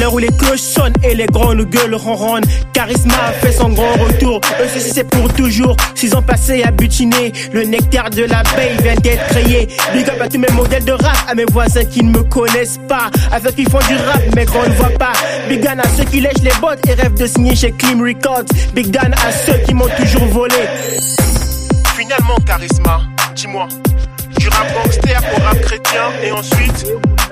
l'heure où les cloches sonnent et les grandes gueules ronronnent. Charisma a fait son grand retour, ceci c'est pour toujours. 6 ans passés à butiner, le nectar de l'abeille vient d'être créé. Big up à tous mes modèles de rap, à mes voisins qui ne me connaissent pas, à ceux qui font du rap mais qu'on ne voit pas. Big Dan à ceux qui lèchent les bottes et rêvent de signer chez Clim Records. Big Dan à ceux qui m'ont toujours volé. Finalement, Charisma, dis-moi, du rap gangster au rap chrétien et ensuite